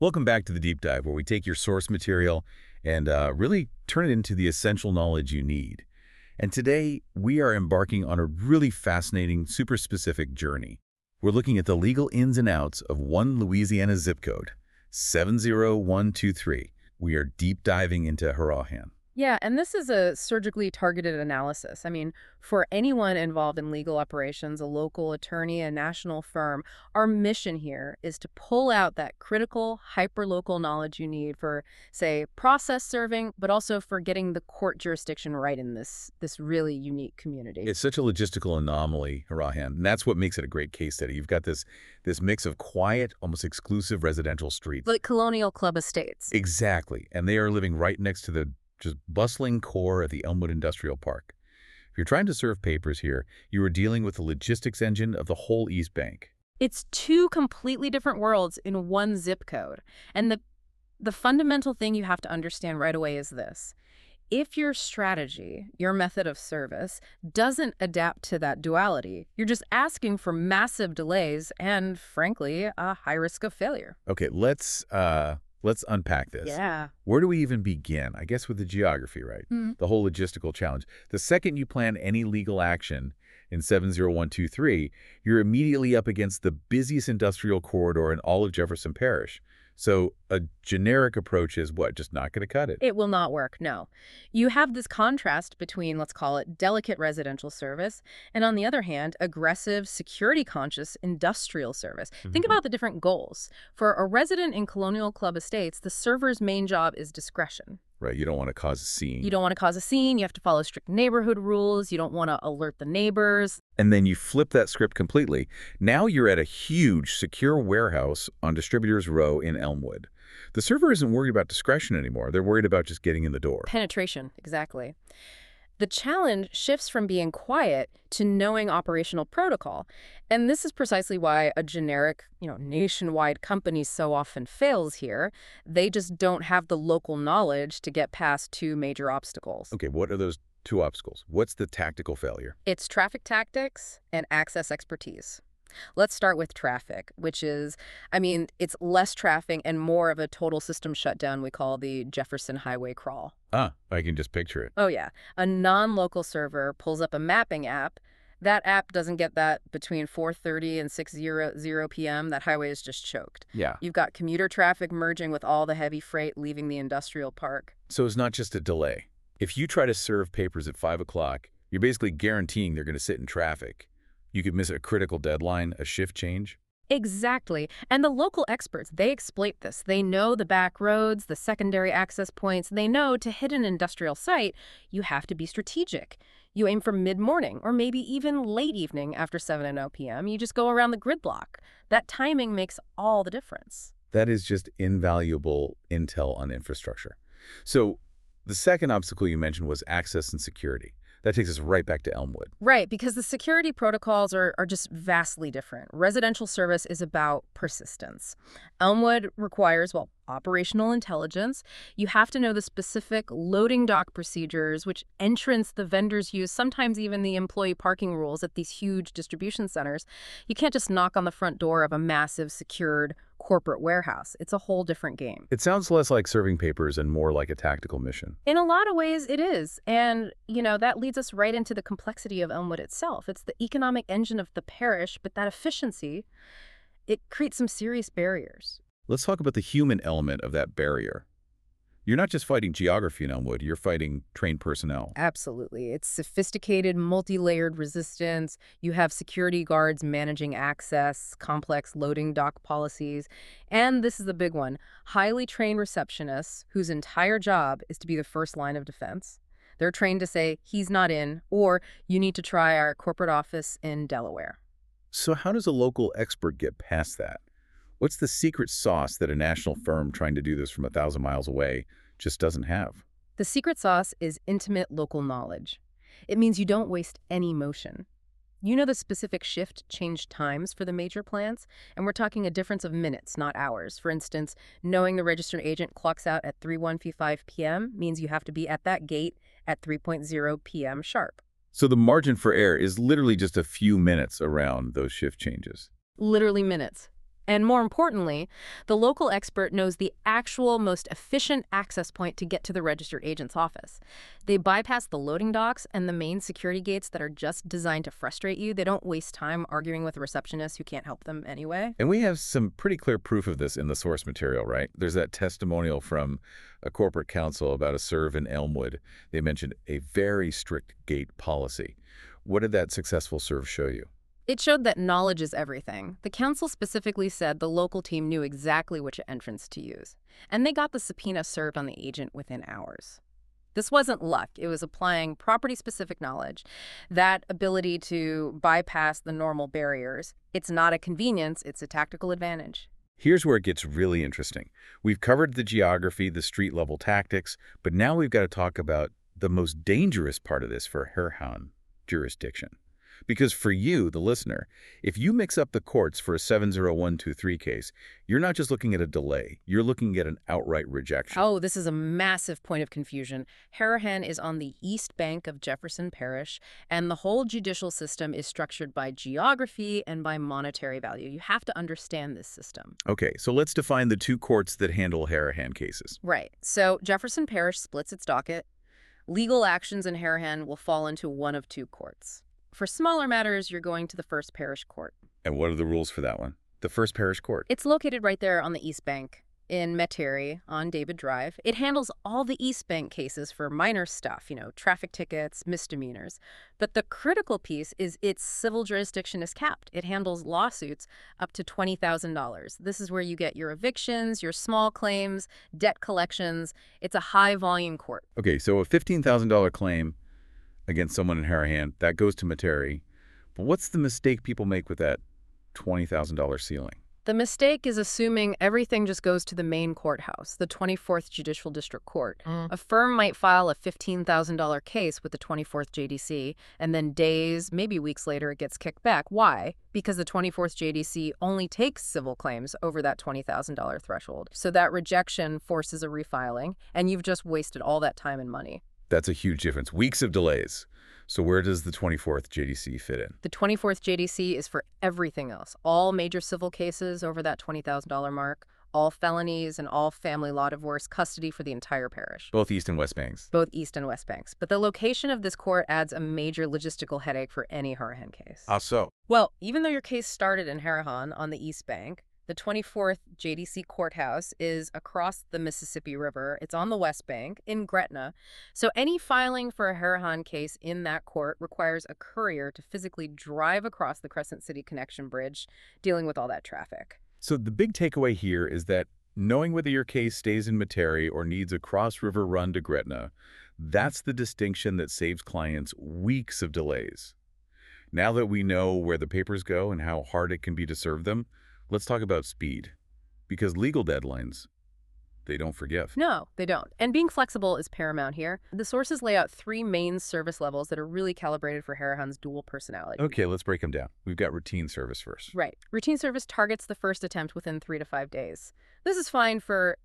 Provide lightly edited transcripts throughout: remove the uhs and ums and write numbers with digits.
Welcome back to the Deep Dive, where we take your source material and really turn it into the essential knowledge you need. And today, we are embarking on a really fascinating, super specific journey. We're looking at the legal ins and outs of one Louisiana zip code, 70123. We are deep diving into Harahan. Yeah, and this is a surgically targeted analysis. For anyone involved in legal operations, a local attorney, a national firm, our mission here is to pull out that critical, hyperlocal knowledge you need for, say, process serving, but also for getting the court jurisdiction right in this really unique community. It's such a logistical anomaly, Harahan, and that's what makes it a great case study. You've got this mix of quiet, almost exclusive residential streets. Like Colonial Club Estates. Exactly, and they are living right next to the just bustling core of the Elmwood Industrial Park. If you're trying to serve papers here, you are dealing with the logistics engine of the whole East Bank. It's two completely different worlds in one zip code. And the fundamental thing you have to understand right away is this. If your strategy, your method of service, doesn't adapt to that duality, you're just asking for massive delays and, frankly, a high risk of failure. Okay, let's unpack this. Yeah. Where do we even begin? I guess with the geography, right? The whole logistical challenge. The second you plan any legal action in 70123, you're immediately up against the busiest industrial corridor in all of Jefferson Parish. So a generic approach is what? Just not going to cut it. It will not work, no. You have this contrast between, let's call it, delicate residential service, and on the other hand, aggressive, security-conscious industrial service. Think about the different goals. For a resident in Colonial Club Estates, the server's main job is discretion. Right, you don't want to cause a scene. You don't want to cause a scene. You have to follow strict neighborhood rules. You don't want to alert the neighbors. And then you flip that script completely. Now you're at a huge, secure warehouse on Distributors Row in Elmwood. The server isn't worried about discretion anymore. They're worried about just getting in the door. Penetration, exactly. The challenge shifts from being quiet to knowing operational protocol. And this is precisely why a generic, nationwide company so often fails here. They just don't have the local knowledge to get past two major obstacles. Okay, what are those two obstacles? What's the tactical failure? It's traffic tactics and access expertise. Let's start with traffic, which is, it's less traffic and more of a total system shutdown we call the Jefferson Highway Crawl. Ah, I can just picture it. Oh, yeah. A non-local server pulls up a mapping app. That app doesn't get that between 4:30 and 6:00 p.m. That highway is just choked. Yeah. You've got commuter traffic merging with all the heavy freight leaving the industrial park. So it's not just a delay. If you try to serve papers at 5 o'clock, you're basically guaranteeing they're going to sit in traffic. You could miss a critical deadline, a shift change. Exactly. And the local experts, they exploit this. They know the back roads, the secondary access points. They know to hit an industrial site, you have to be strategic. You aim for mid-morning or maybe even late evening after 7:00 p.m. You just go around the grid block. That timing makes all the difference. That is just invaluable intel on infrastructure. So the second obstacle you mentioned was access and security. That takes us right back to Elmwood. Right, because the security protocols are just vastly different. Residential service is about persistence. Elmwood requires, operational intelligence. You have to know the specific loading dock procedures, which entrance the vendors use, sometimes even the employee parking rules at these huge distribution centers. You can't just knock on the front door of a massive, secured corporate warehouse. It's a whole different game. It sounds less like serving papers and more like a tactical mission. In a lot of ways, it is. And, that leads us right into the complexity of Elmwood itself. It's the economic engine of the parish, but that efficiency, it creates some serious barriers. Let's talk about the human element of that barrier. You're not just fighting geography in Elmwood, you're fighting trained personnel. Absolutely. It's sophisticated, multi-layered resistance. You have security guards managing access, complex loading dock policies, and this is the big one, highly trained receptionists whose entire job is to be the first line of defense. They're trained to say, he's not in, or you need to try our corporate office in Delaware. So how does a local expert get past that? What's the secret sauce that a national firm trying to do this from 1,000 miles away just doesn't have? The secret sauce is intimate local knowledge. It means you don't waste any motion. You know the specific shift change times for the major plants, and we're talking a difference of minutes, not hours. For instance, knowing the registered agent clocks out at 3:15 p.m. means you have to be at that gate at 3:00 p.m. sharp. So the margin for error is literally just a few minutes around those shift changes. Literally minutes. And more importantly, the local expert knows the actual most efficient access point to get to the registered agent's office. They bypass the loading docks and the main security gates that are just designed to frustrate you. They don't waste time arguing with a receptionist who can't help them anyway. And we have some pretty clear proof of this in the source material, right? There's that testimonial from a corporate counsel about a serve in Elmwood. They mentioned a very strict gate policy. What did that successful serve show you? It showed that knowledge is everything. The council specifically said the local team knew exactly which entrance to use, and they got the subpoena served on the agent within hours. This wasn't luck. It was applying property-specific knowledge, that ability to bypass the normal barriers. It's not a convenience, it's a tactical advantage. Here's where it gets really interesting. We've covered the geography, the street-level tactics, but now we've got to talk about the most dangerous part of this for Hurahan jurisdiction. Because for you, the listener, if you mix up the courts for a 70123 case, you're not just looking at a delay, you're looking at an outright rejection. Oh, this is a massive point of confusion. Harahan is on the east bank of Jefferson Parish, and the whole judicial system is structured by geography and by monetary value. You have to understand this system. Okay, so let's define the two courts that handle Harahan cases. Right. So Jefferson Parish splits its docket. Legal actions in Harahan will fall into one of two courts. For smaller matters, you're going to the First Parish Court. And what are the rules for that one? The First Parish Court. It's located right there on the East Bank in Metairie on David Drive. It handles all the East Bank cases for minor stuff, traffic tickets, misdemeanors. But the critical piece is its civil jurisdiction is capped. It handles lawsuits up to $20,000. This is where you get your evictions, your small claims, debt collections. It's a high-volume court. Okay, so a $15,000 claim against someone in Harahan, that goes to Metairie. But what's the mistake people make with that $20,000 ceiling? The mistake is assuming everything just goes to the main courthouse, the 24th Judicial District Court. A firm might file a $15,000 case with the 24th JDC, and then days, maybe weeks later, it gets kicked back. Why? Because the 24th JDC only takes civil claims over that $20,000 threshold. So that rejection forces a refiling, and you've just wasted all that time and money. That's a huge difference. Weeks of delays. So where does the 24th JDC fit in? The 24th JDC is for everything else. All major civil cases over that $20,000 mark, all felonies, and all family law divorce custody for the entire parish. Both East and West Banks. Both East and West Banks. But the location of this court adds a major logistical headache for any Harahan case. How so? Well, even though your case started in Harahan on the East Bank, the 24th JDC courthouse is across the Mississippi River. It's on the West Bank in Gretna. So any filing for a Harahan case in that court requires a courier to physically drive across the Crescent City Connection Bridge, dealing with all that traffic. So the big takeaway here is that knowing whether your case stays in Metairie or needs a cross-river run to Gretna, that's the distinction that saves clients weeks of delays. Now that we know where the papers go and how hard it can be to serve them, let's talk about speed, because legal deadlines, they don't forgive. No, they don't. And being flexible is paramount here. The sources lay out three main service levels that are really calibrated for Harahan's dual personality. Okay, let's break them down. We've got routine service first. Right. Routine service targets the first attempt within 3 to 5 days. This is fine for,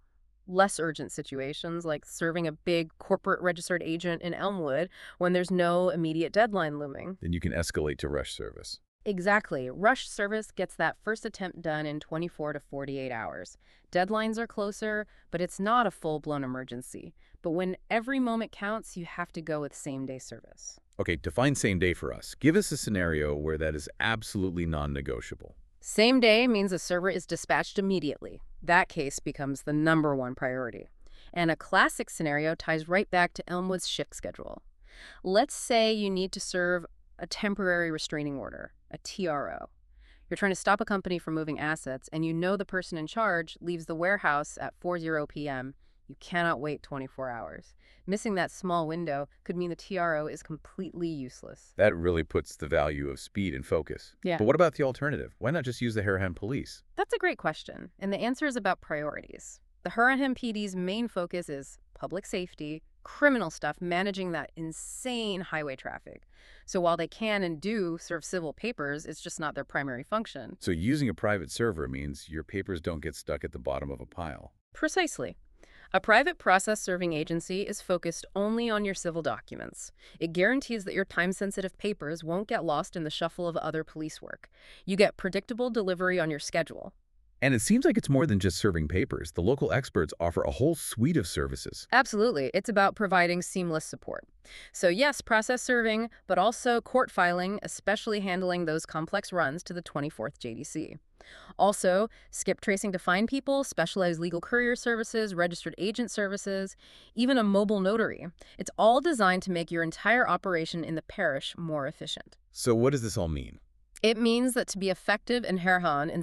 less urgent situations like serving a big corporate registered agent in Elmwood when there's no immediate deadline looming. Then you can escalate to rush service. Exactly. Rush service gets that first attempt done in 24 to 48 hours. Deadlines are closer, but it's not a full-blown emergency. But when every moment counts, you have to go with same-day service. Okay, define same day for us. Give us a scenario where that is absolutely non-negotiable. Same day means a server is dispatched immediately. That case becomes the #1 priority. And a classic scenario ties right back to Elmwood's shift schedule. Let's say you need to serve a temporary restraining order, a TRO. You're trying to stop a company from moving assets, and you know the person in charge leaves the warehouse at 4:00 p.m. You cannot wait 24 hours. Missing that small window could mean the TRO is completely useless. That really puts the value of speed in focus. Yeah. But what about the alternative? Why not just use the Harahan police? That's a great question, and the answer is about priorities. The Harahan PD's main focus is public safety, criminal stuff, managing that insane highway traffic. So while they can and do serve civil papers, it's just not their primary function. So using a private server means your papers don't get stuck at the bottom of a pile. Precisely. A private process serving agency is focused only on your civil documents. It guarantees that your time-sensitive papers won't get lost in the shuffle of other police work. You get predictable delivery on your schedule. And it seems like it's more than just serving papers. The local experts offer a whole suite of services. Absolutely. It's about providing seamless support. So yes, process serving, but also court filing, especially handling those complex runs to the 24th JDC. Also, skip tracing to find people, specialized legal courier services, registered agent services, even a mobile notary. It's all designed to make your entire operation in the parish more efficient. So what does this all mean? It means that to be effective in Herhan in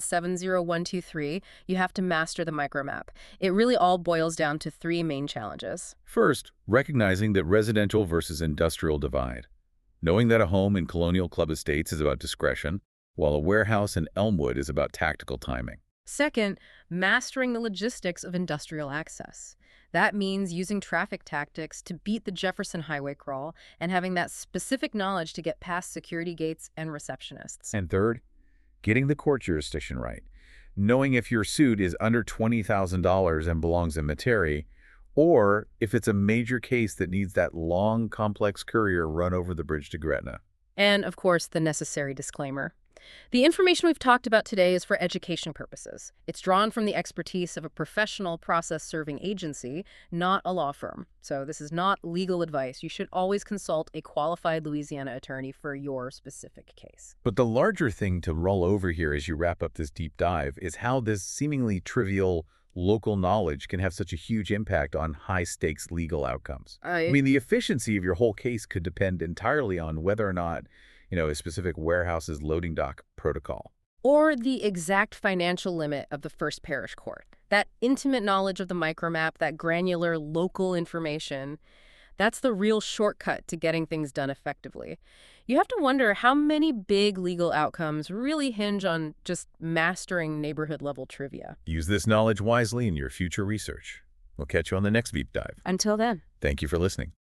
70123, you have to master the micromap. It really all boils down to three main challenges. First, recognizing that residential versus industrial divide. Knowing that a home in Colonial Club Estates is about discretion, while a warehouse in Elmwood is about tactical timing. Second, mastering the logistics of industrial access. That means using traffic tactics to beat the Jefferson Highway crawl and having that specific knowledge to get past security gates and receptionists. And third, getting the court jurisdiction right. Knowing if your suit is under $20,000 and belongs in Metairie, or if it's a major case that needs that long, complex courier run over the bridge to Gretna. And, of course, the necessary disclaimer. The information we've talked about today is for education purposes. It's drawn from the expertise of a professional process-serving agency, not a law firm. So this is not legal advice. You should always consult a qualified Louisiana attorney for your specific case. But the larger thing to roll over here as you wrap up this deep dive is how this seemingly trivial local knowledge can have such a huge impact on high-stakes legal outcomes. I mean, the efficiency of your whole case could depend entirely on whether or not a specific warehouse's loading dock protocol. Or the exact financial limit of the first parish court. That intimate knowledge of the micromap, that granular local information, that's the real shortcut to getting things done effectively. You have to wonder how many big legal outcomes really hinge on just mastering neighborhood-level trivia. Use this knowledge wisely in your future research. We'll catch you on the next Deep Dive. Until then. Thank you for listening.